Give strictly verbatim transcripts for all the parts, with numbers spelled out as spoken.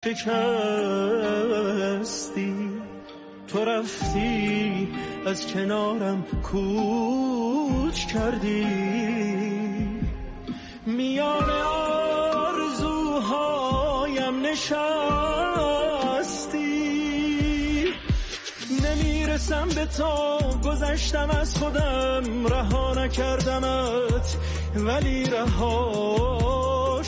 شکستی، تو رفتی از کنارم کوچ کردی، میان آرزوهایم نشستی، نمیرسم به تو، گذشتم از خودم، رها نکردمت ولی رها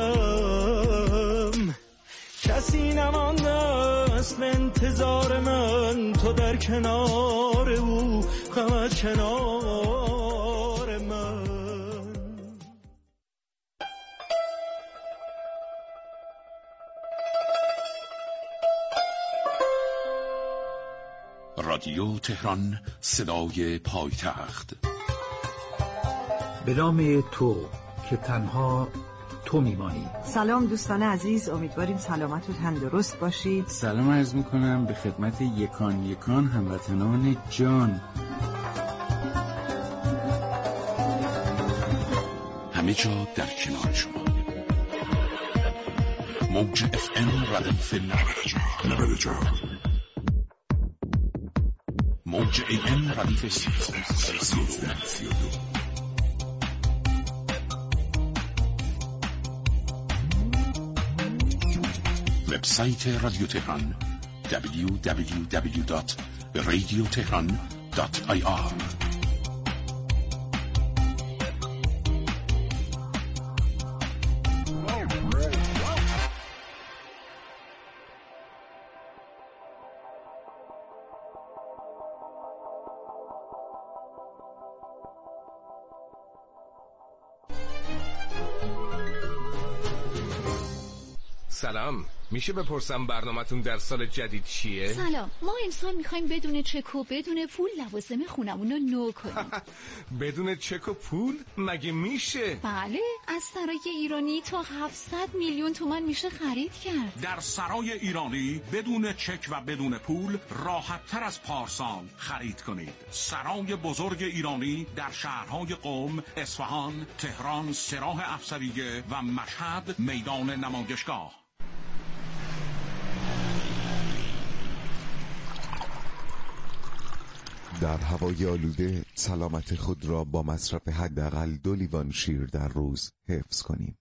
شدم، کسی نمانده است به انتظار من، تو در کنار او، غمت کنار من. رادیو تهران، صدای پایتخت. به نام تو که تنها تو میمانی. سلام دوستان عزیز، امیدواریم سلامت و تندرست باشید. سلام عرض میکنم به خدمت یکان یکان هموطنان جان. همه جا در کنار شما. موج اف ام ردیف نود و چهار، موج ای ام ردیف سی و دو. وبسایت رادیو تهران دبلیو دبلیو دبلیو دات رادیو تهران دات آی آر. سلام، میشه بپرسم برنامه‌تون در سال جدید چیه؟ سلام، ما امسال میخوایم بدون چک و بدون پول لوازم خونمون رو نو کنیم. بدون چک و پول؟ مگه میشه؟ بله، از سرای ایرانی تا هفتصد میلیون تومان میشه خرید کرد. در سرای ایرانی بدون چک و بدون پول راحت تر از پارسال خرید کنید. سرای بزرگ ایرانی در شهرهای قم، اصفهان، تهران، سراح افسریه و مشهد میدان نمایشگاه. در هوای آلوده سلامت خود را با مصرف حداقل دو لیوان شیر در روز حفظ کنیم.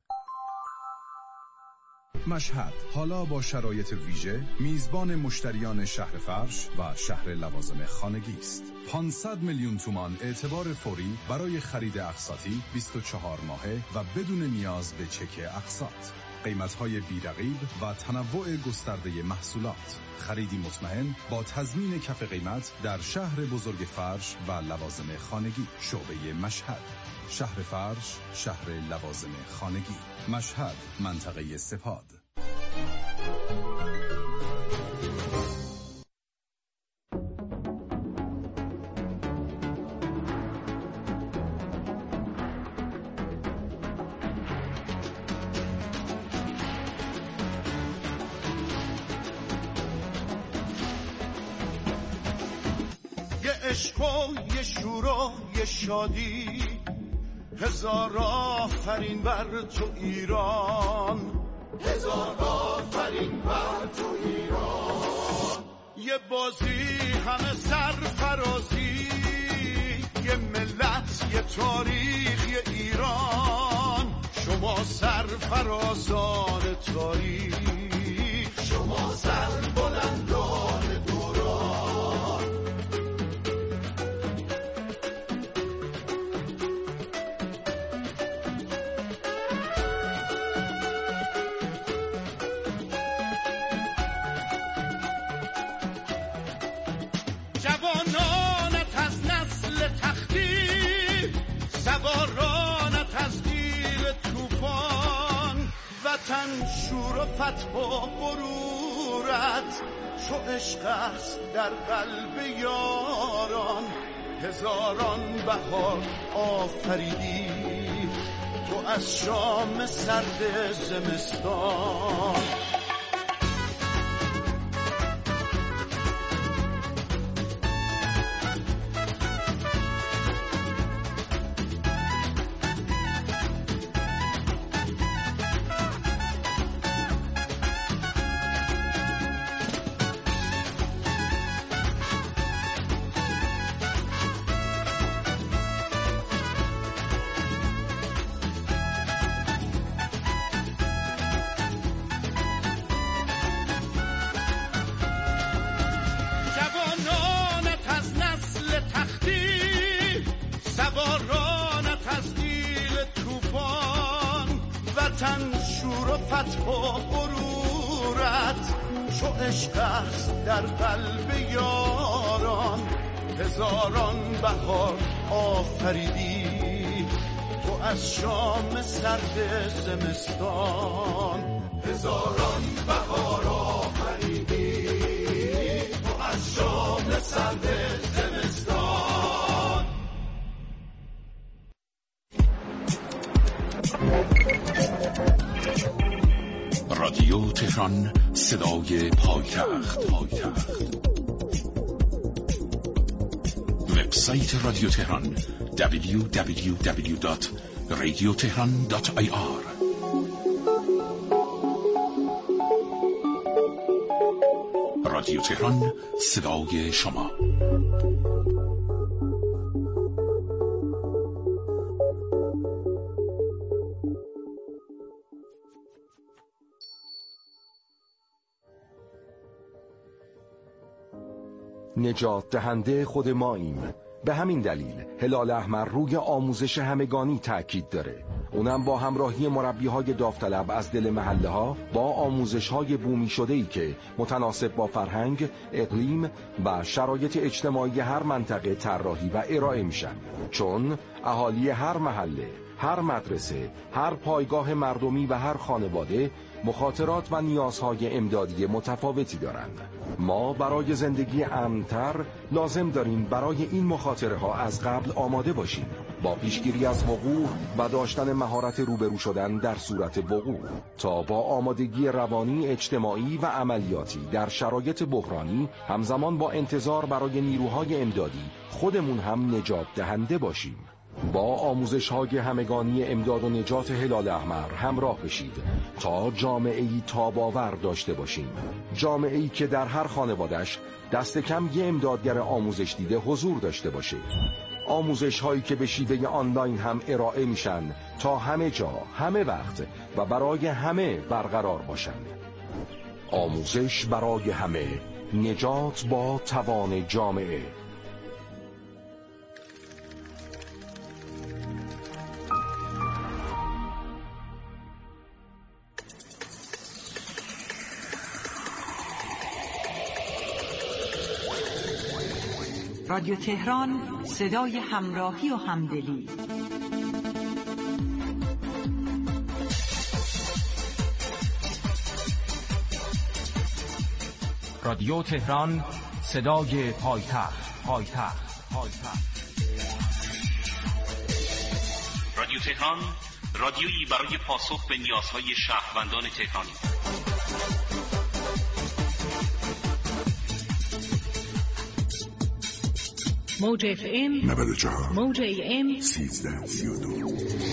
مشهد حالا با شرایط ویژه میزبان مشتریان شهر فرش و شهر لوازم خانگی است. پانصد میلیون تومان اعتبار فوری برای خرید اقساطی بیست و چهار ماهه و بدون نیاز به چک اقساط. قیمت‌های بی‌رقیب و تنوع گسترده محصولات. خریدی مطمئن با تضمین کف قیمت در شهر بزرگ فرش و لوازم خانگی. شعبه مشهد، شهر فرش، شهر لوازم خانگی. مشهد، منطقه سپاد. عشق و یه شور و یه شادی، هزار آفرین بر تو ایران، هزار آفرین بر تو ایران. یه بازی همه سرفرازی، یه ملت یه تاریخ یه ایران. شما سرفرازان تاریخ، شما سربلندان دوران. جوانانت از نسل تختی، سوارانت از تیر طوفان. وطن شور و فتح و غرورت، چو عشق است در قلب یاران. هزاران بهار آفریدی تو از شام سرد زمستان. فتح و غرورت چو عشق است در قلب یاران هزاران بهار آفریدی تو از شام سرد زمستان هزاران بهار آفریدی تو از شام سرد زمستان. رادیو تهران، صدای پایتخت. پایتخت وبسایت رادیو تهران دبلیو دبلیو دبلیو دات رادیو تهران دات آی آر. رادیو تهران، صدای شما. نجات دهنده خود ماییم. به همین دلیل هلال احمر روی آموزش همگانی تأکید داره، اونم با همراهی مربی‌های داوطلب از دل محله ها با آموزش‌های بومی شده‌ای که متناسب با فرهنگ، اقلیم و شرایط اجتماعی هر منطقه طراحی و ارائه میشن، چون اهالی هر محله، هر مدرسه، هر پایگاه مردمی و هر خانواده مخاطرات و نیازهای امدادی متفاوتی دارند. ما برای زندگی امن‌تر لازم داریم برای این مخاطره ها از قبل آماده باشیم، با پیشگیری از وقوع و داشتن مهارت روبرو شدن در صورت وقوع، تا با آمادگی روانی، اجتماعی و عملیاتی در شرایط بحرانی همزمان با انتظار برای نیروهای امدادی خودمون هم نجات دهنده باشیم. با آموزش‌های همگانی امداد و نجات هلال احمر همراه بشید تا جامعه‌ای تاب‌آور داشته باشیم، جامعه‌ای که در هر خانواده‌اش دست کم یه امدادگر آموزش دیده حضور داشته باشه، آموزش‌هایی که به شیوه آنلاین هم ارائه میشن تا همه جا، همه وقت و برای همه برقرار باشن. آموزش برای همه، نجات با توان جامعه. رادیو تهران، صدای همراهی و همدلی. رادیو تهران، صدای پایتخت. پایتخت پایتخت رادیو تهران، رادیویی برای پاسخ به نیازهای شهروندان تهرانی. موج اف ام نود و چهار، موج ای ام سیزده سی و دو.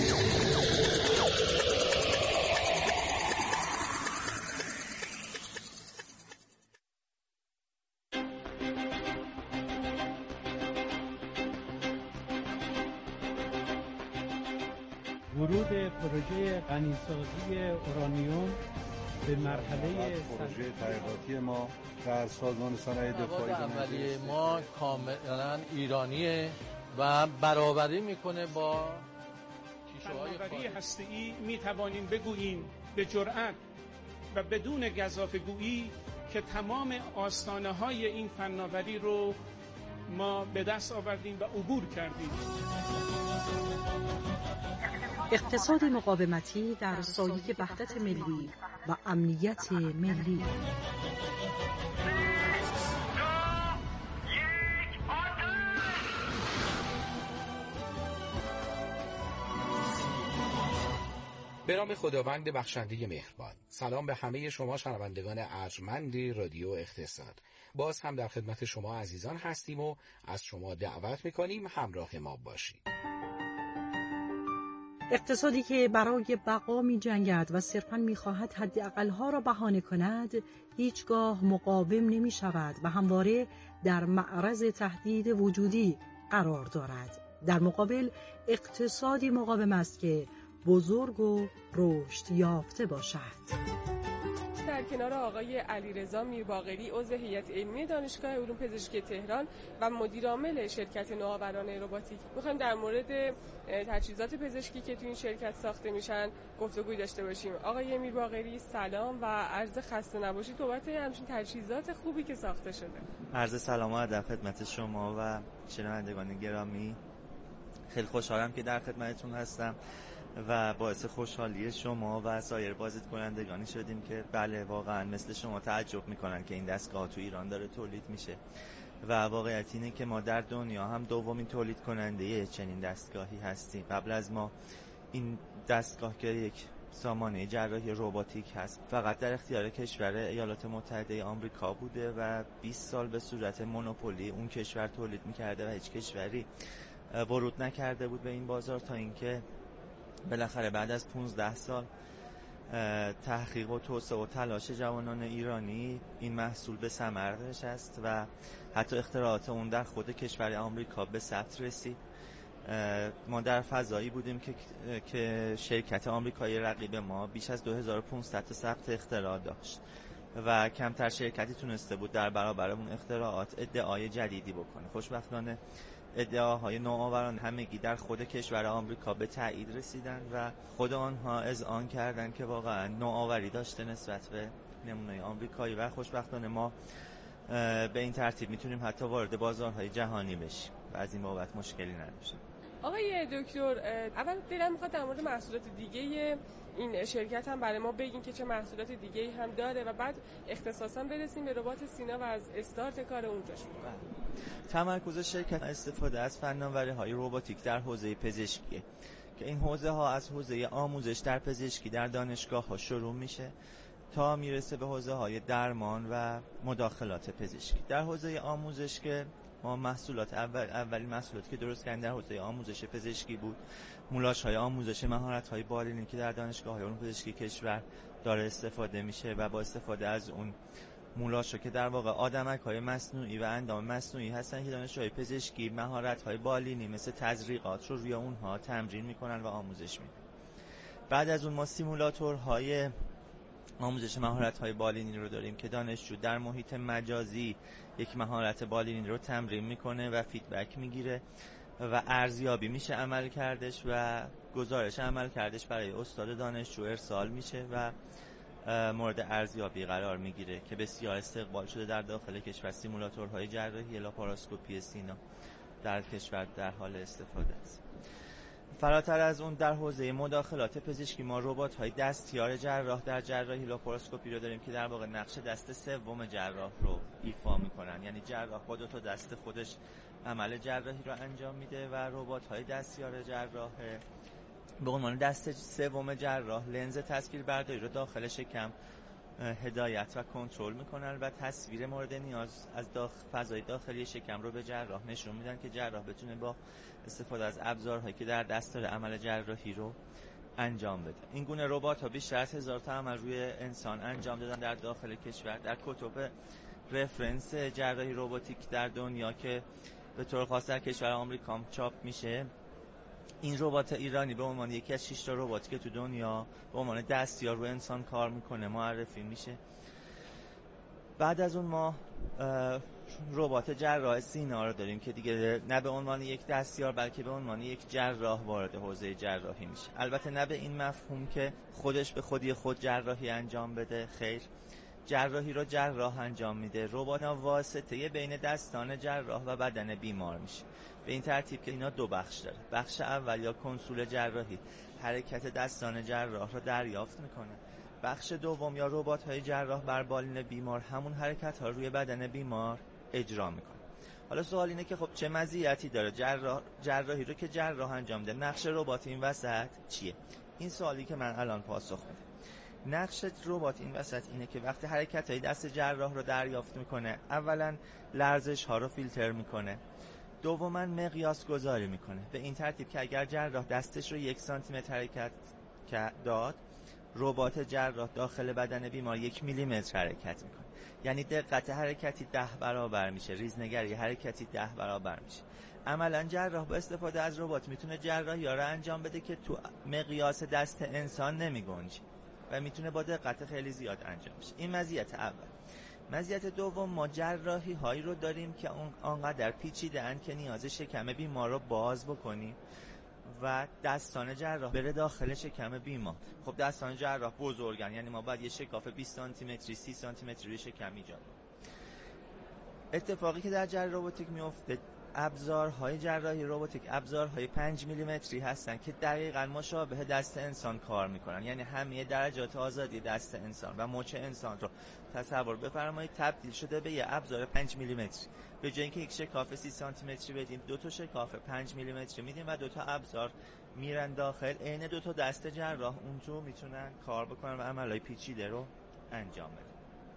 ورود پروژه غنیسازی اورانیوم به مرحله پروژه تحقیقاتی ما در سازمان صنایع دفاعی اولیه ما کاملا ایرانیه و برابری میکنه با کیشه‌های خارجی. هسته‌ای میتوانیم بگوییم به جرأت و بدون گزافه‌گویی که تمام آستانه‌های این فناوری رو ما به دست آوردیم و عبور کردیم. اقتصاد مقاومتی در سایه وحدت ملی و امنیت ملی. به نام خداوند بخشنده مهربان. سلام به همه شما شنوندگان ارجمند رادیو اقتصاد. باز هم در خدمت شما عزیزان هستیم و از شما دعوت میکنیم همراه ما باشید. اقتصادی که برای بقا می جنگد و صرفاً می خواهد حداقل‌ها را بهانه کند، هیچگاه مقاوم نمی شود و همواره در معرض تهدید وجودی قرار دارد. در مقابل اقتصادی مقاوم است که بزرگ و رشد یافته باشد. امروز در کنار آقای علیرضا میرباقری عضو هیئت علمی دانشگاه علوم پزشکی تهران و مدیر عامل شرکت نوآوران رباتیک می‌خوایم در مورد تجهیزات پزشکی که تو این شرکت ساخته میشن گفتگوی داشته باشیم. آقای میرباقری سلام و عرض خسته نباشید بابت همچین تجهیزات خوبی که ساخته شده. عرض سلام و ادب خدمت شما و شنوندگان گرامی. خیلی خوشحالم که در خدمتتون هستم و باعث خوشحالی شما و سایر بازدید کنندگانی شدیم که بله واقعا مثل شما تعجب میکنن که این دستگاه تو ایران داره تولید میشه و واقعیت اینه که ما در دنیا هم دومین تولید کننده چنین دستگاهی هستیم. قبل از ما این دستگاه که یک سامانه جراحی رباتیک هست فقط در اختیار کشور ایالات متحده آمریکا بوده و بیست سال به صورت مونوپولی اون کشور تولید میکرده و هیچ کشوری ورود نکرده بود به این بازار تا اینکه بالاخره بعد از پانزده سال تحقیق و توسعه و تلاش جوانان ایرانی این محصول به ثمر نشست و حتی اختراعات اون در خود کشور آمریکا به ثبت رسید. ما در فضایی بودیم که که شرکت آمریکایی رقیب ما بیش از دو هزار و پانصد تا ثبت اختراع داشت و کمتر شرکتی تونسته بود در برابر اون اختراعات ادعای جدیدی بکنه. خوشبختانه ادعاهای نوآوران همگی در خود کشور آمریکا به تایید رسیدن و خود آنها اذعان کردن که واقعا نوآوری داشته نسبت به نمونه آمریکایی و خوشبختانه ما به این ترتیب میتونیم حتی وارد بازارهای جهانی بشیم و از این بابت مشکلی نداشتیم. آقای دکتر اول دلم میخواد در مورد محصولات دیگه این شرکت هم برای ما بگین که چه محصولات دیگه‌ای هم داره و بعد اختصاصا برسیم به ربات سینا و از استارت کار اونجاش. تمرکز شرکت استفاده از فناوری‌های رباتیک در حوزه پزشکی که این حوزه ها از حوزه آموزش در پزشکی در دانشگاه ها شروع میشه تا میرسه به حوزه های درمان و مداخلات پزشکی. در حوزه آموزش که ما محصولات اول اولین محصولاتی که درست کردن در حوزه آموزش پزشکی بود مولاش‌های آموزش مهارت‌های بالینی که در دانشگاه‌های علوم پزشکی کشور داره استفاده میشه و با استفاده از اون مولاش‌ها که در واقع آدمک‌های مصنوعی و اندام مصنوعی هستن که دانشجوهای پزشکی مهارت‌های بالینی مثل تزریقات رو روی اونها تمرین میکنن و آموزش میدن. بعد از اون ما سیمولاتورهای آموزش مهارت‌های بالینی رو داریم که دانشجو در محیط مجازی یک مهارت بالینی رو تمرین میکنه و فیدبک میگیره و ارزیابی میشه عمل کردش و گزارش عمل کردش برای استاد دانشجو ارسال میشه و مورد ارزیابی قرار میگیره که بسیار استقبال شده در داخل کشور. سیمولاتورهای جراحی لاپاراسکوپی سینا در کشور در حال استفاده است. فراتر از اون در حوزه مداخلات پزشکی ما ربات‌های دستیار جراح در جراحی لاپاراسکوپی رو داریم که در واقع نقش دست سوم جراح رو ایفا میکنن، یعنی جراح با دو تا دست خودش عمل جراحی رو انجام میده و ربات‌های دستیار جراح به عنوان دست سوم جراح لنز تصویر برداری رو داخل شکم هدایت و کنترل میکنن و تصویر مورد نیاز از داخل فضای داخلی شکم رو به جراح نشون میدن که جراح بتونه با استفاده از ابزارهایی که در دست داره عمل جراحی رو انجام بده. این گونه ربات‌ها بیشتر از هزار تا عمل روی انسان انجام دادن در داخل کشور. در کتب رفرنس جراحی رباتیک در دنیا که به طور خاص در کشور آمریکا چاپ میشه، این ربات ایرانی به عنوان یکی از شش تا رباتی که تو دنیا به عنوان دستیار رو انسان کار میکنه معرفی میشه. بعد از اون ما ربات جراح سینا رو داریم که دیگه نه به عنوان یک دستیار بلکه به عنوان یک جراح وارد حوزه جراحی میشه. البته نه به این مفهوم که خودش به خودی خود جراحی انجام بده، خیر، جراحی رو جراح انجام میده. ربات واسطه بین دستان جراح و بدن بیمار میشه به این ترتیب که اینا دو بخش داره. بخش اول یا کنسول جراحی حرکت دستان جراح رو دریافت میکنه. بخش دوم یا ربات‌های جراح بر بالین بیمار همون حرکت ها روی بدن بیمار اجرا میکنه. حالا سوال اینه که خب چه مزیتی داره جراح جراحی رو که جراح انجام میده، نقش ربات این وسط چیه؟ این سوالی که من الان پاسخ میدم. نقش ربات این وسط اینه که وقتی حرکت‌های دست جراح رو دریافت میکنه، اولا لرزش ها رو فیلتر میکنه، دوما مقیاس گذاری میکنه به این ترتیب که اگر جراح دستش رو یک سانتی متر حرکت داد، ربات جراح داخل بدن بیمار یک میلی متر حرکت میکنه، یعنی دقت حرکتی ده برابر میشه، ریزنگری حرکتی ده برابر میشه. عملا جراح با استفاده از ربات میتونه جراحی ها رو انجام بده که تو مقیاس دست انسان نمیگنجه. و میتونه با دقت خیلی زیاد انجام بشه. این مزیت اول. مزیت دوم، ما جراحی هایی رو داریم که اون آنقدر پیچیده‌اند که نیاز شکم بیمار رو باز بکنیم و دستان جراح بره داخل شکم بیمار. خب دستان جراح بزرگن، یعنی ما باید یه شکاف بیست سانتی متری سی سانتی متری روی شکم ایجاد کنیم. اتفاقی که در جراحی رباتیک میفته، ابزارهای جراحی رباتیک ابزارهای پنج میلیمتری هستن که دقیقاً مشابه دست انسان کار میکنن، یعنی همه درجات آزادی دست انسان و مچ انسان رو تصور بفرمایید تبدیل شده به یه ابزار پنج میلیمتری. به جای اینکه یک شکاف سی سانتی متری بدیم، دو تا شکاف پنج میلیمتری میدیم و دو تا ابزار میرن داخل. عین دو تا دست جراح اون تو میتونن کار بکنن و عملهای پیچیده رو انجام بدن.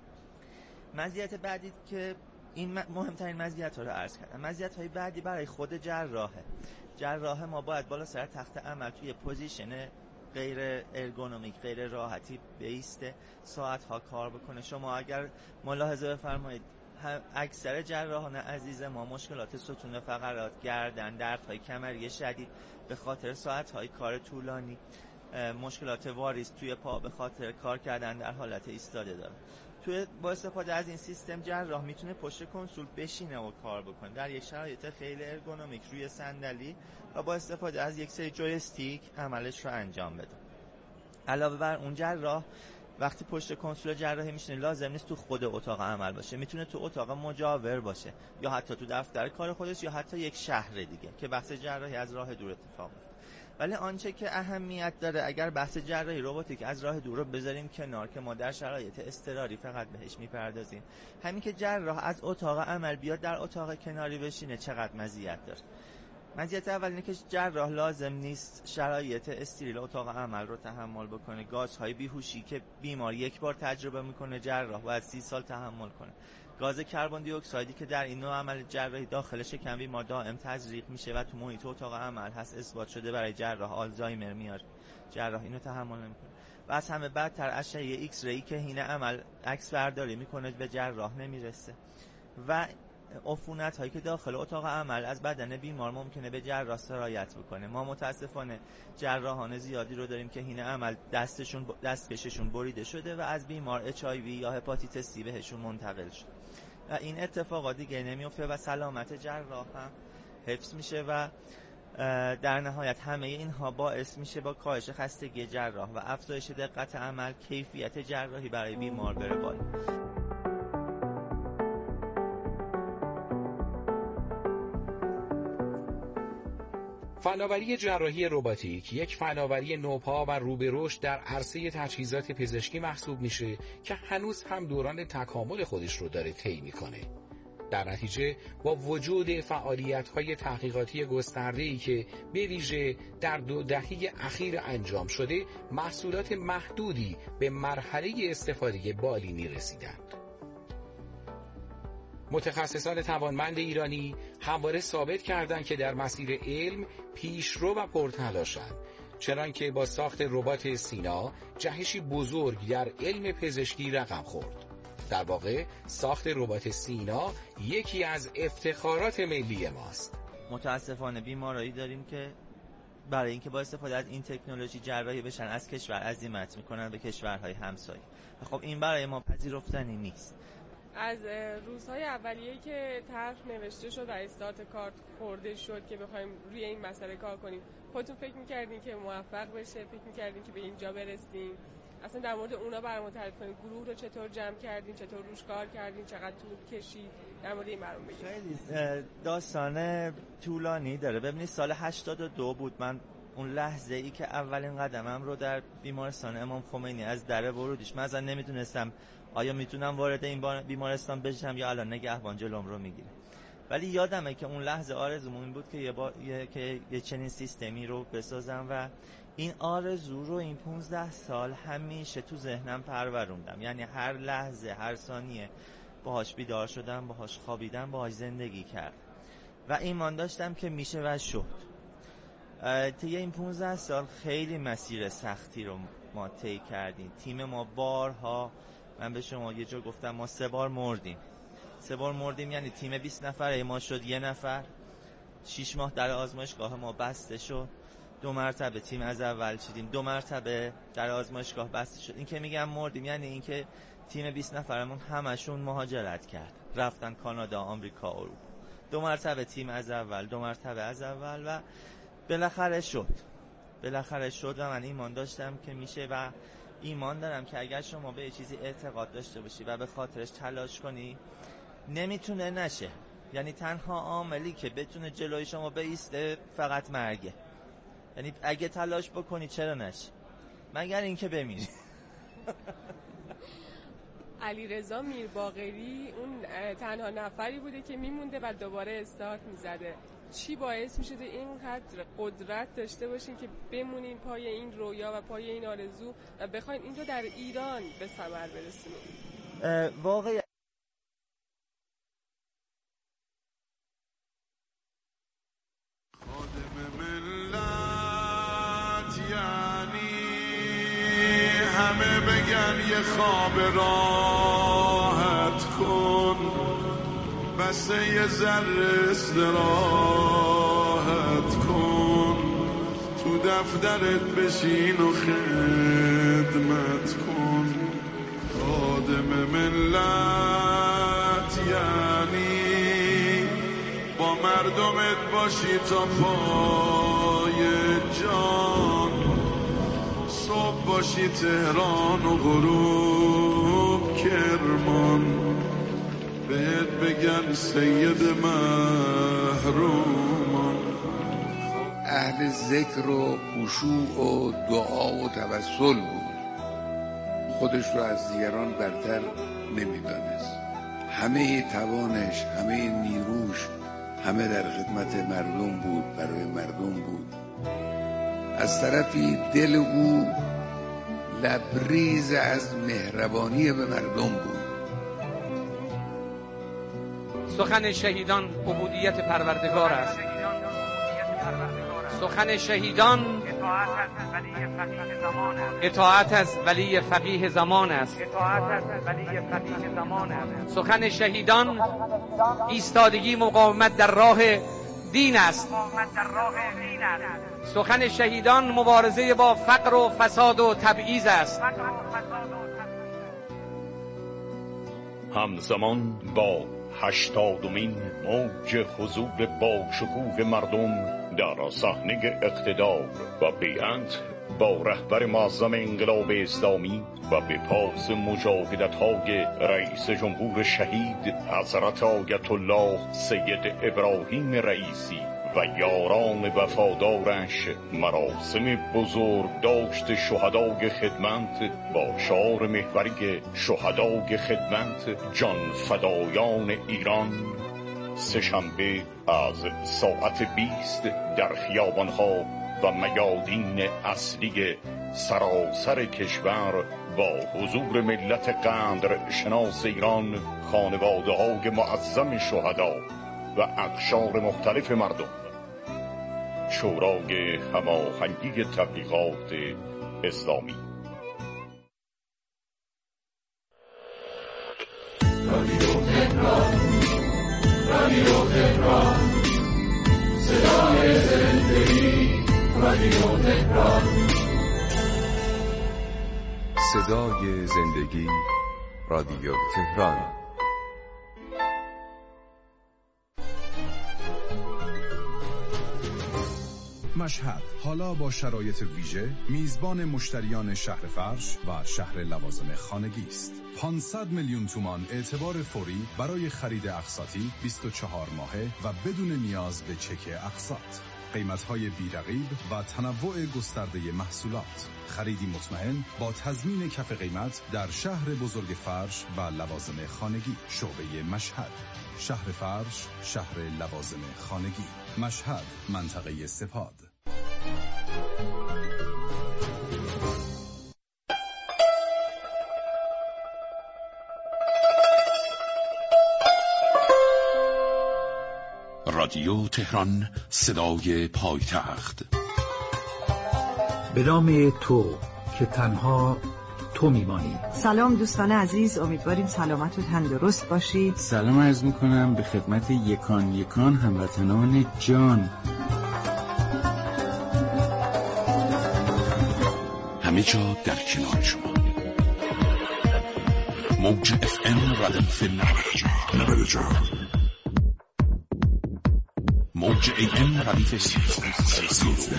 مزیت بعدی که این مهمترین مزیت ها رو عرض کردم. مزیت های بعدی برای خود جراحه. جراح ما باید بالا سر تخت عمل توی پوزیشن غیر ارگونومیک، غیر راحتی بیسته، ساعت ها کار بکنه. شما اگر ملاحظه بفرمایید اکثر جراحان عزیز ما مشکلات ستون فقرات، گردن، دردهای کمری شدید به خاطر ساعت های کار طولانی، مشکلات واریز توی پا به خاطر کار کردن در حالت ایستاده داره. توی با استفاده از این سیستم جراح میتونه پشت کنسول بشینه و کار بکنه در یک شرایط خیلی ارگونومیک روی صندلی و با استفاده از یک سری جویستیک عملش رو انجام بده. علاوه بر اون جراح وقتی پشت کنسول جراحی میشینه لازم نیست تو خود اتاق عمل باشه، میتونه تو اتاق مجاور باشه یا حتی تو دفتر کار خودش یا حتی یک شهر دیگه که بحث جراحی از راه دور اتفاق میفته. ولی آنچه که اهمیت داره، اگر بحث جراحی رباتیک از راه دور رو بذاریم کنار که ما در شرایط اضطراری فقط بهش میپردازیم، همین که جراح از اتاق عمل بیاد در اتاق کناری بشینه چقدر مزیت داره. مزیت اول اینه که جراح لازم نیست شرایط استریل اتاق عمل رو تحمل بکنه. گازهای بیهوشی که بیمار یک بار تجربه میکنه جراح باید سی سال تحمل کنه. گاز کربن دی اکسایدی که در این نوع عمل جراحی داخل شکم بیمار دائم تزریق میشه و تو محیط اتاق عمل هست، اثبات شده برای جراح آلزایمر میاد، جراح اینو تحمل نمیکنه. و از همه بدتر اشعه ایکس ری که هینه عمل عکس برداری میکنه به جراح نمیرسه و عفونت هایی که داخل اتاق عمل از بدن بیمار ممکنه به جراح سرایت بکنه. ما متاسفانه جراحان زیادی رو داریم که هینه عمل دستشون دستکششون بریده شده و از بیمار اچ آی وی یا هپاتیتس سی بهشون منتقل شده و این اتفاقات دیگه نمیفته و سلامت جراح هم حفظ میشه و در نهایت همه اینها باعث میشه با کاهش خستگی جراح و افزایش دقت عمل کیفیت جراحی برای بیمار بره بالا. فناوری جراحی رباتیک یک فناوری نوپا و رو به رشد در عرصه تجهیزات پزشکی محسوب میشه که هنوز هم دوران تکامل خودش رو داره طی میکنه. در نتیجه با وجود فعالیت‌های تحقیقاتی گسترده‌ای که به ویژه در دو دهه اخیر انجام شده، محصولات محدودی به مرحله استفاده بالینی رسیدند. متخصصان توانمند ایرانی همواره ثابت کردند که در مسیر علم پیشرو و پرتلاشند، چنانکه با ساخت ربات سینا جهشی بزرگ در علم پزشکی رقم خورد. در واقع ساخت ربات سینا یکی از افتخارات ملی ماست. متاسفانه بیمارایی داریم که برای اینکه با استفاده از این تکنولوژی جراحی بشن از کشور عزیمت میکنن به کشورهای همسایه. خب این برای ما پذیرفتنی نیست. از روزهای اولیه‌ای که طرح نوشته شد و استارت کار خورده شد که بخوایم روی این مسئله کار کنیم، خودتون فکر می‌کردین که موفق بشه؟ فکر می‌کردین که به اینجا برسیم؟ اصلا در مورد اونا برامون تعریف کنید. گروه رو چطور جمع کردین؟ چطور روش کار کردین؟ چقدر طول کشید؟ در مورد این برام بگید. خیلی داستان طولانی داره. ببینید سال هشتاد و دو بود، من اون لحظه ای که اولین قدمم رو در بیمارستان امام خمینی از در ورودیش، من اصلا نمیدونستم آیا میتونم وارد این بیمارستان بشم یا الان نگهبان جلوم رو میگیره. ولی یادمه که اون لحظه آرزوم این بود که یه, با... یه... که یه چنین سیستمی رو بسازم و این آرزو رو این پونزده سال همیشه تو ذهنم پروروندم. یعنی هر لحظه، هر ثانیه باهاش بیدار شدم، باهاش خوابیدم، باهاش زندگی کردم و ایمان داشتم که میشه و شد. طی این پونزده سال خیلی مسیر سختی رو ما طی کردیم. تیم ما بارها، من به شما یه جا گفتم ما سه بار مردیم. سه بار مردیم یعنی تیم بیست نفره ما شد یه نفر. شش ماه در آزمایشگاه ما بسته شد. دو مرتبه تیم از اول چیدیم، دو مرتبه در آزمایشگاه بسته شد. این که میگم مردیم یعنی این که تیم بیست نفرمون همشون مهاجرت کرد، رفتن کانادا، آمریکا، اروپا. دو مرتبه تیم از اول، دو مرتبه از اول و بالاخره شد. بالاخره شد و من ایمان داشتم که میشه و ایمان دارم که اگر شما به یه چیزی اعتقاد داشته باشی و به خاطرش تلاش کنی نمیتونه نشه. یعنی تنها عاملی که بتونه جلوی شما بایسته فقط مرگه. یعنی اگه تلاش بکنی چرا نشه، مگر اینکه بمیری. علیرضا میرباقری اون تنها نفری بوده که میمونده و دوباره استارت میزده. چی باعث میشده اینقدر قدرت داشته باشین که بمونین پای این رویا و پای این آرزو و بخواین این رو در ایران به ثمر برسونین؟ واقعا همه بگن یه خواب راحت کن، بس یه ذره استراحت کن، تو دفترت بشین و خدمت کن. خادم ملت یعنی با مردمت باشی تا پای جان، صبح باشی تهران و غروب کرمان، بهت بگن سید محرومان. اهل ذکر و خشوع و دعا و توسل بود، خودش رو از دیگران برتر نمیدانست. همه توانش، همه نیروش، همه در خدمت مردم بود، برای مردم بود. از طرفی دل او لبریز از مهربانی به مردم بود. سخن شهیدان عبودیت پروردگار است. سخن شهیدان اطاعت از ولی فقیه زمان است. سخن شهیدان ایستادگی مقاومت در راه دین است. سخن شهیدان مبارزه با فقر و فساد و تبعیض است. همزمان با هشتادمین موج حضور با شکوه مردم در صحنه اقتدار و بیعت با رهبر معظم انقلاب اسلامی و به پاس مجاهدت‌های رئیس جمهور شهید حضرت آیت الله سید ابراهیم رئیسی و یاران وفادارش مراسم بزرگ داشت شهدای خدمت با شعار محوری شهدای خدمت جان فدایان ایران سه‌شنبه از ساعت بیست در خیابان‌ها و میادین اصلی سراسر کشور با حضور ملت قدر شناس ایران، خانواده‌های معظم شهدا و اقشار مختلف مردم، شورای هماهنگی تبلیغات اسلامی. رادیو تهران، رادیو تهران، صدای زندگی، رادیو تهران، صدای زندگی، رادیو تهران. مشهد حالا با شرایط ویژه میزبان مشتریان شهر فرش و شهر لوازم خانگی است. پانصد میلیون تومان اعتبار فوری برای خرید اقساطی بیست و چهار ماهه و بدون نیاز به چک اقساط. قیمت‌های بی‌رقیب و تنوع گسترده محصولات. خریدی مطمئن با تضمین کف قیمت در شهر بزرگ فرش و لوازم خانگی. شعبه مشهد، شهر فرش، شهر لوازم خانگی. مشهد، منطقه سپاد. رادیو تهران، صدای پایتخت. به نام تو که تنها تو میمانی. سلام دوستان عزیز، امیدواریم سلامت و تندرست باشید. سلام عرض میکنم به خدمت یکان یکان هموطنان جان. همه جا در کنار شما. موج اف ام ردیف نود و چهار، موج ای ام ردیف سیزده.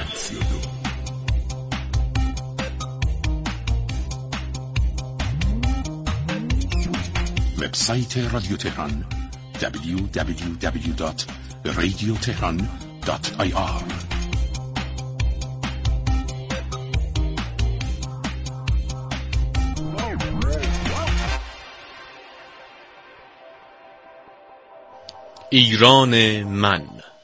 وبسایت رادیو تهران دبلیو دبلیو دبلیو دات رادیو تهران دات آی آر. ایران من.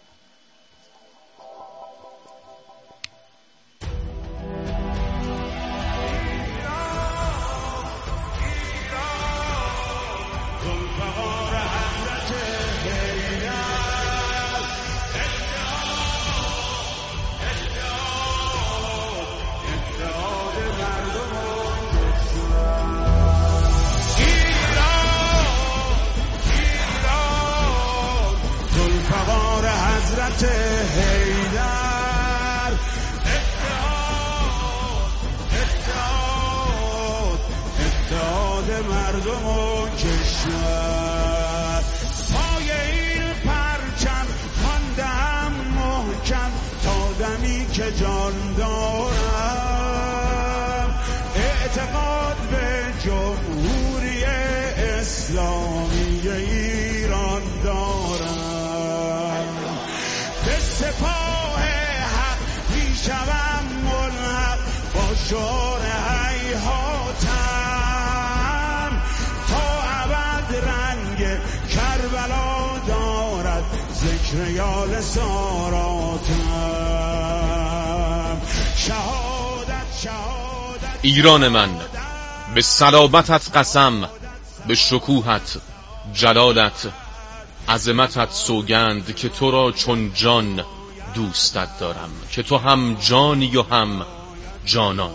ایران من، به صلابتت قسم، به شکوهت، جلالت، عظمتت سوگند که تو را چون جان دوستت دارم، که تو هم جانی و هم جانانی.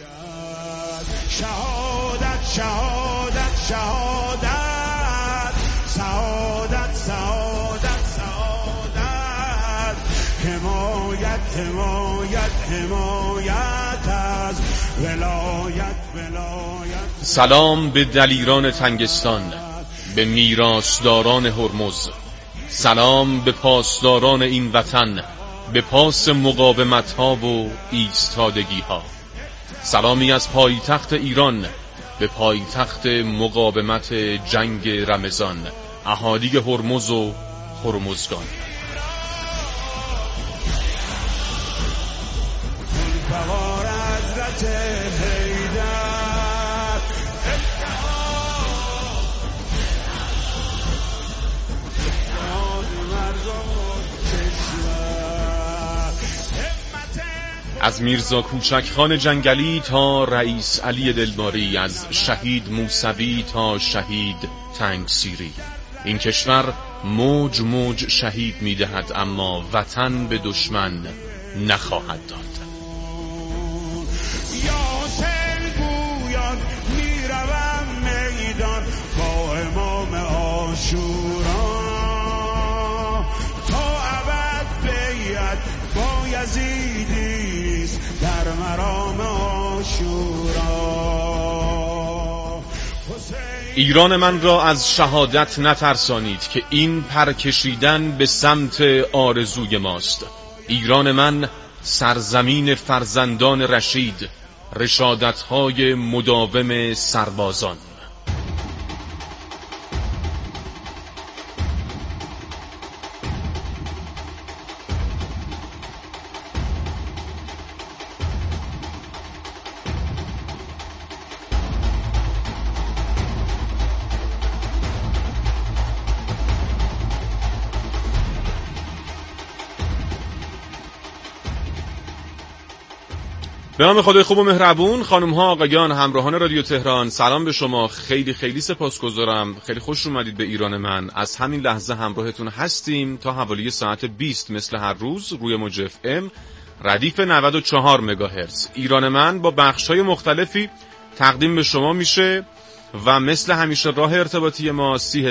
شهادت شهادت شهادت سعادت سعادت سعادت حمایت حمایت حمایت از ولایت ولایت. سلام به دلیران تنگستان، به میراثداران هرمز، سلام به پاسداران این وطن، به پاس مقاومت ها و ایستادگی ها. سلامی از پایتخت ایران به پایتخت مقاومت جنگ رمضان، اهالی هرمز و هرمزگان. از میرزا کوچک خان جنگلی تا رئیس علی دلباری، از شهید موسوی تا شهید تنگسیری، این کشور موج موج شهید میدهد اما وطن به دشمن نخواهد داد. یاسر گویان میروم میدان با امام عاشورا، تا ابد بیعت با یزیدیست در مرام عاشورا. ایران من را از شهادت نترسانید که این پرکشیدن به سمت آرزوی ماست. ایران من سرزمین فرزندان رشید، رشادت‌های مداوم سربازان. به نام خدای خوب و مهربون، خانم ها آقایان همراهان رادیو تهران، سلام به شما. خیلی خیلی سپاسگزارم، خیلی خوش اومدید به ایران من. از همین لحظه همراهتون هستیم تا حوالی ساعت بیست مثل هر روز روی موج اف ام ردیف نود و چهار مگاهرتز. ایران من با بخش‌های مختلفی تقدیم به شما میشه و مثل همیشه راه ارتباطی ما سی